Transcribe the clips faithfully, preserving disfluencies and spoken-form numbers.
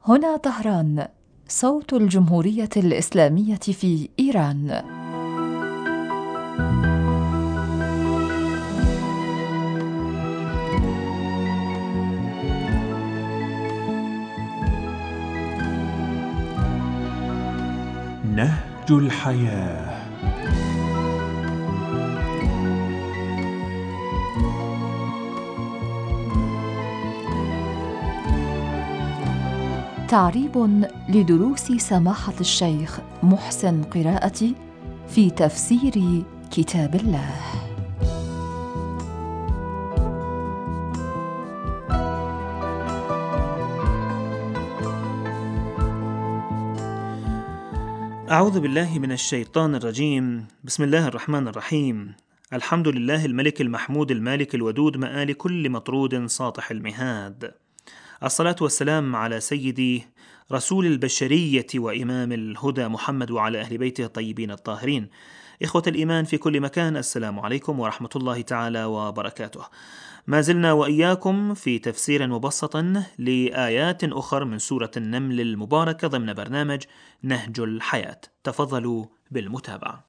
هنا طهران، صوت الجمهورية الإسلامية في إيران. نهج الحياة. تعريب لدروس سماحة الشيخ محسن قراءتي في تفسير كتاب الله. أعوذ بالله من الشيطان الرجيم. بسم الله الرحمن الرحيم. الحمد لله الملك المحمود المالك الودود مآل كل مطرود ساطح المهاد. الصلاة والسلام على سيدي رسول البشرية وإمام الهدى محمد وعلى أهل بيته الطيبين الطاهرين. إخوة الإيمان في كل مكان، السلام عليكم ورحمة الله تعالى وبركاته. ما زلنا وإياكم في تفسير مبسط لآيات أخر من سورة النمل المباركة ضمن برنامج نهج الحياة. تفضلوا بالمتابعة.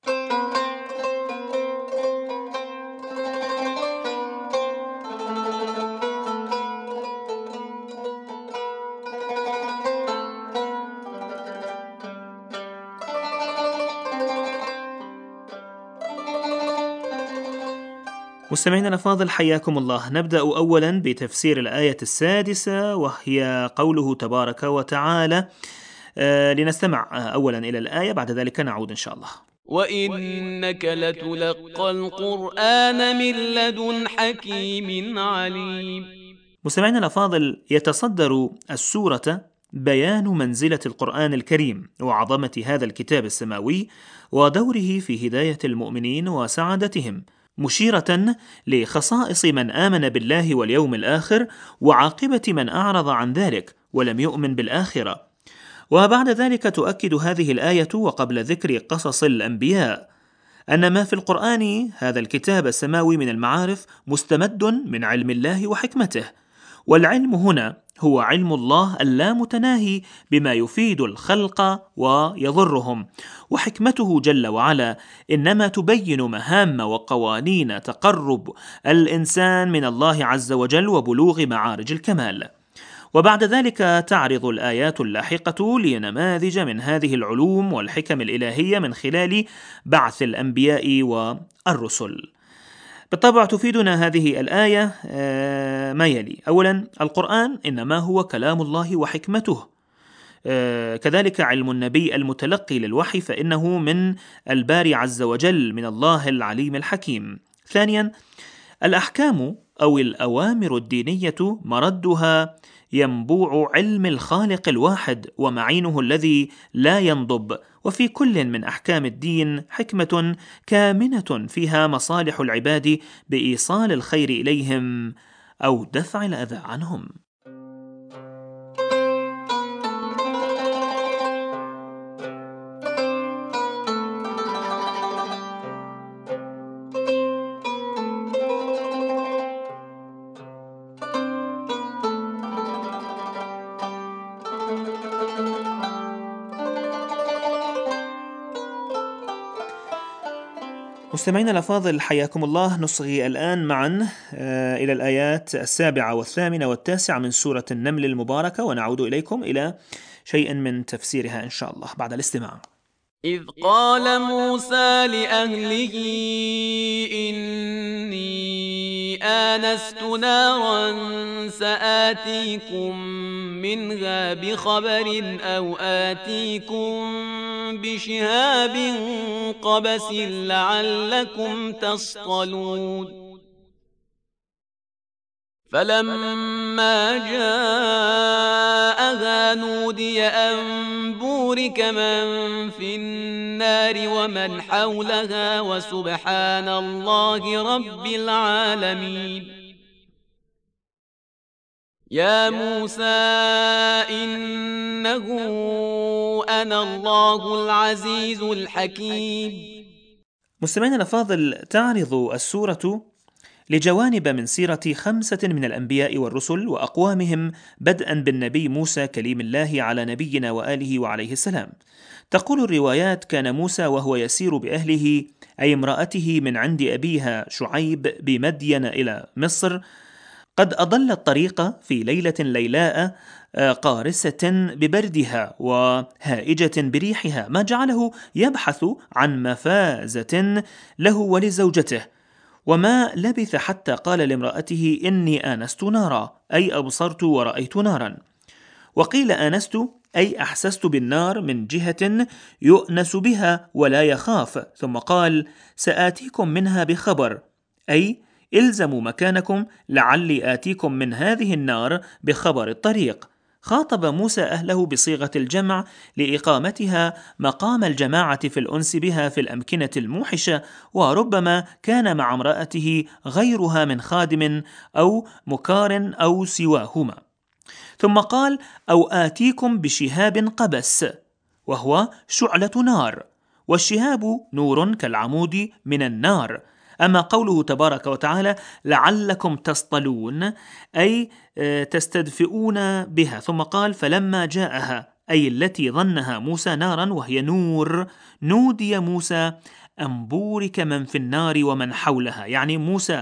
مستمعينا الأفاضل، حياكم الله. نبدأ أولا بتفسير الآية السادسة، وهي قوله تبارك وتعالى. آه لنستمع أولا إلى الآية، بعد ذلك نعود إن شاء الله. وإنك لتلقى القرآن من لدن حكيم عليم. مستمعينا الأفاضل، يتصدر السورة بيان منزلة القرآن الكريم وعظمة هذا الكتاب السماوي ودوره في هداية المؤمنين وسعادتهم، مشيرة لخصائص من آمن بالله واليوم الآخر وعاقبة من أعرض عن ذلك ولم يؤمن بالآخرة. وبعد ذلك تؤكد هذه الآية وقبل ذكر قصص الأنبياء أن ما في القرآن هذا الكتاب السماوي من المعارف مستمد من علم الله وحكمته، والعلم هنا هو علم الله اللامتناهي بما يفيد الخلق ويضرهم، وحكمته جل وعلا إنما تبين مهام وقوانين تقرب الإنسان من الله عز وجل وبلوغ معارج الكمال. وبعد ذلك تعرض الآيات اللاحقة لنماذج من هذه العلوم والحكم الإلهية من خلال بعث الأنبياء والرسل. بالطبع تفيدنا هذه الآية ما يلي: أولا، القرآن إنما هو كلام الله وحكمته، كذلك علم النبي المتلقي للوحي فإنه من الباري عز وجل من الله العليم الحكيم. ثانيا، الأحكام أو الأوامر الدينية مردها ينبوع علم الخالق الواحد ومعينه الذي لا ينضب، وفي كل من أحكام الدين حكمة كامنة فيها مصالح العباد بإيصال الخير إليهم أو دفع الأذى عنهم. مستمعينا الأفاضل، حياكم الله. نصغي الآن معا إلى الآيات السابعة والثامنة والتاسعة من سورة النمل المباركة، ونعود إليكم إلى شيء من تفسيرها إن شاء الله بعد الاستماع. إذ قال موسى لأهله إني آنست نارا سآتيكم منها بخبر أو آتيكم بشهاب قبس لعلكم تصطلون. فلما جاءها نودي أن بورك من في النار ومن حولها وسبحان الله رب العالمين. يا موسى إنه أنا الله العزيز الحكيم. مستمعينا الأفاضل، تعرض السورة لجوانب من سيرة خمسة من الأنبياء والرسل وأقوامهم، بدءا بالنبي موسى كليم الله على نبينا وآله وعليه السلام. تقول الروايات: كان موسى وهو يسير بأهله أي امرأته من عند أبيها شعيب بمدين إلى مصر، قد أضل الطريق في ليلة ليلاء قارسة ببردها وهائجة بريحها، ما جعله يبحث عن مفازة له ولزوجته، وما لبث حتى قال لامرأته: إني آنست نارا، أي أبصرت ورأيت نارا. وقيل آنست أي أحسست بالنار من جهة يؤنس بها ولا يخاف، ثم قال: سآتيكم منها بخبر، أي إلزموا مكانكم لعلي آتيكم من هذه النار بخبر الطريق. خاطب موسى أهله بصيغة الجمع لإقامتها مقام الجماعة في الأنس بها في الأمكنة الموحشة، وربما كان مع امرأته غيرها من خادم أو مكار أو سواهما. ثم قال: أو آتيكم بشهاب قبس، وهو شعلة نار، والشهاب نور كالعمود من النار. أما قوله تبارك وتعالى: لعلكم تصطلون، أي تستدفئون بها. ثم قال: فلما جاءها، أي التي ظنها موسى نارا وهي نور، نودي موسى أن بورك من في النار ومن حولها، يعني موسى،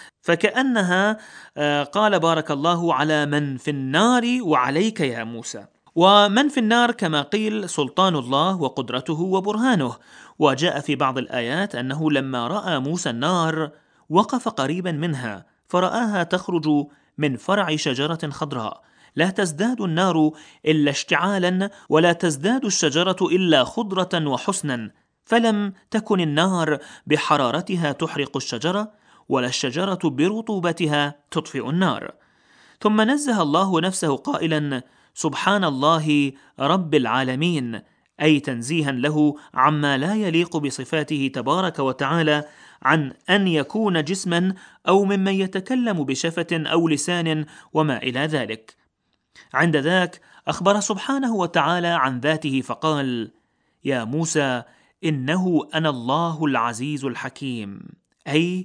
فكأنها قال: بارك الله على من في النار وعليك يا موسى. ومن في النار كما قيل سلطان الله وقدرته وبرهانه. وجاء في بعض الآيات أنه لما رأى موسى النار وقف قريبا منها فرآها تخرج من فرع شجرة خضراء، لا تزداد النار إلا اشتعالا، ولا تزداد الشجرة إلا خضرة وحسنا، فلم تكن النار بحرارتها تحرق الشجرة، ولا الشجرة برطوبتها تطفئ النار. ثم نزه الله نفسه قائلا: سبحان الله رب العالمين، أي تنزيها له عما لا يليق بصفاته تبارك وتعالى عن أن يكون جسما أو ممن يتكلم بشفة أو لسان وما إلى ذلك. عند ذاك أخبر سبحانه وتعالى عن ذاته فقال: يا موسى إنه أنا الله العزيز الحكيم، أي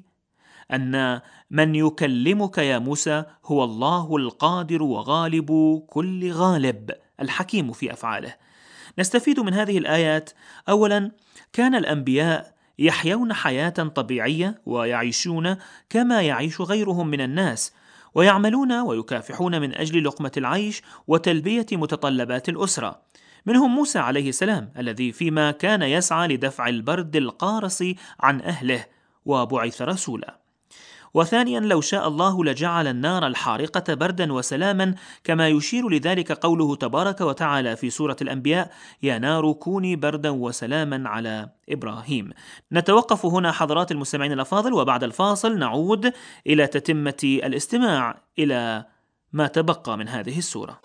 أن من يكلمك يا موسى هو الله القادر وغالب كل غالب الحكيم في أفعاله. نستفيد من هذه الآيات: أولا، كان الأنبياء يحيون حياة طبيعية ويعيشون كما يعيش غيرهم من الناس، ويعملون ويكافحون من أجل لقمة العيش وتلبية متطلبات الأسرة. منهم موسى عليه السلام الذي فيما كان يسعى لدفع البرد القارس عن أهله وبعث رسولا. وثانيا، لو شاء الله لجعل النار الحارقة بردا وسلاما، كما يشير لذلك قوله تبارك وتعالى في سورة الأنبياء: يا نار كوني بردا وسلاما على إبراهيم. نتوقف هنا حضرات المستمعين الأفاضل، وبعد الفاصل نعود إلى تتمة الاستماع إلى ما تبقى من هذه السورة.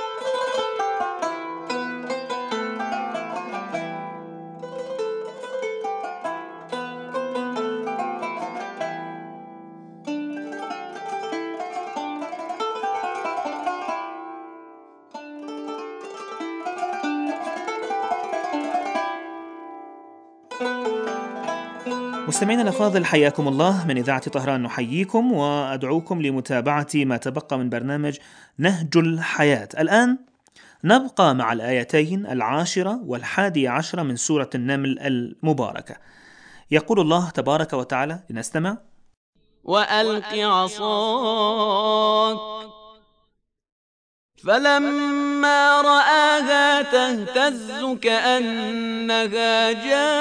مستمعينا الأفاضل، حياكم الله من إذاعة طهران. نحييكم وأدعوكم لمتابعة ما تبقى من برنامج نهج الحياة. الآن نبقى مع الآيتين العاشرة والحادية عشرة من سورة النمل المباركة. يقول الله تبارك وتعالى، لنستمع: وألق عصاك فلما رآها تهتز كأنها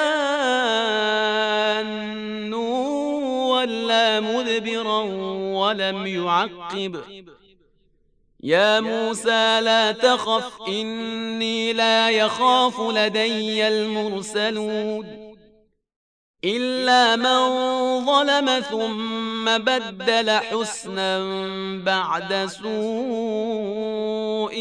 جان ولا مدبرا ولم يعقب يا موسى لا تخف إني لا يخاف لدي المرسلون إلا من ظلم ثم بدل حسنا بعد سوء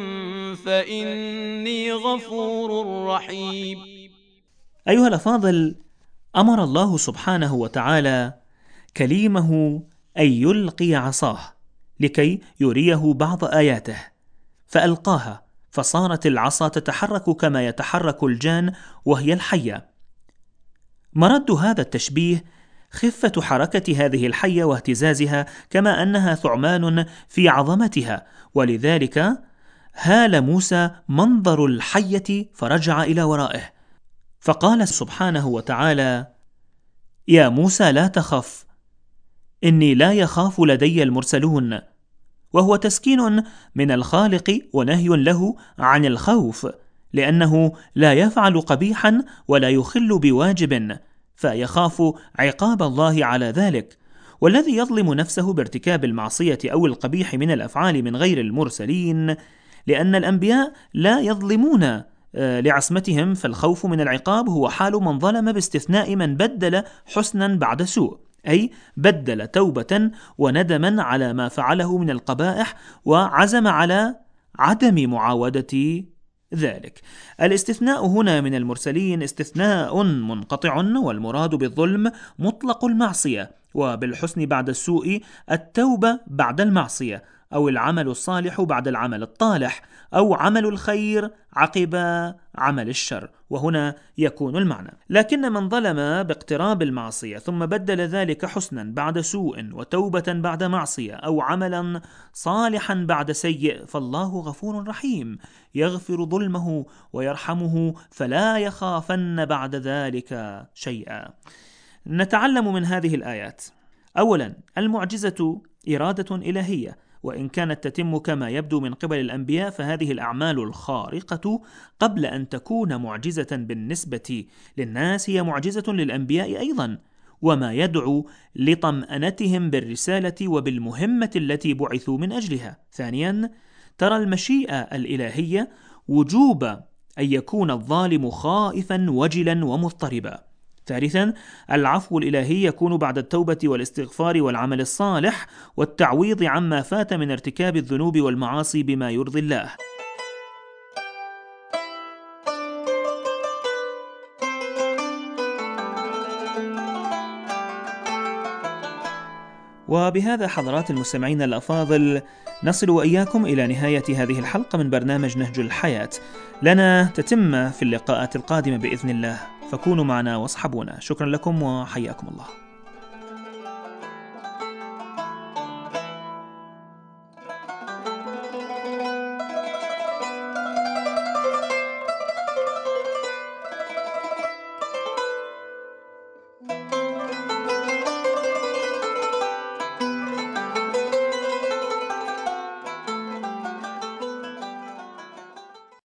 فإني غفور رحيم. أيها الأفاضل، أمر الله سبحانه وتعالى كليمه أن يلقي عصاه لكي يريه بعض آياته، فألقاها فصارت العصا تتحرك كما يتحرك الجان وهي الحية. مرد هذا التشبيه خفة حركة هذه الحية واهتزازها، كما أنها ثعبان في عظمتها، ولذلك هال موسى منظر الحية فرجع إلى ورائه، فقال سبحانه وتعالى: يا موسى لا تخف، إني لا يخاف لدي المرسلون، وهو تسكين من الخالق ونهي له عن الخوف، لأنه لا يفعل قبيحا ولا يخل بواجب، فيخاف عقاب الله على ذلك. والذي يظلم نفسه بارتكاب المعصية أو القبيح من الأفعال من غير المرسلين، لأن الأنبياء لا يظلمون لعصمتهم، فالخوف من العقاب هو حال من ظلم، باستثناء من بدل حسنا بعد سوء، أي بدل توبة وندما على ما فعله من القبائح وعزم على عدم معاودة ذلك. الاستثناء هنا من المرسلين استثناء منقطع، والمراد بالظلم مطلق المعصية، وبالحسن بعد السوء التوبة بعد المعصية، أو العمل الصالح بعد العمل الطالح، أو عمل الخير عقب عمل الشر، وهنا يكون المعنى. لكن من ظلم باقتراب المعصية ثم بدل ذلك حسنا بعد سوء وتوبة بعد معصية أو عملا صالحا بعد سيء، فالله غفور رحيم، يغفر ظلمه ويرحمه، فلا يخافن بعد ذلك شيئا. نتعلم من هذه الآيات: أولا، المعجزة إرادة إلهية، وإن كانت تتم كما يبدو من قبل الأنبياء، فهذه الأعمال الخارقة قبل أن تكون معجزة بالنسبة للناس هي معجزة للأنبياء أيضا، وما يدعو لطمأنتهم بالرسالة وبالمهمة التي بعثوا من أجلها. ثانيا، ترى المشيئة الإلهية وجوب أن يكون الظالم خائفا وجلا ومضطربا. ثالثا، العفو الإلهي يكون بعد التوبة والاستغفار والعمل الصالح والتعويض عما فات من ارتكاب الذنوب والمعاصي بما يرضي الله. وبهذا حضرات المستمعين الأفاضل نصل وإياكم إلى نهاية هذه الحلقة من برنامج نهج الحياة. لنا تتم في اللقاءات القادمة بإذن الله، فكونوا معنا واصحبونا. شكرا لكم وحياكم الله.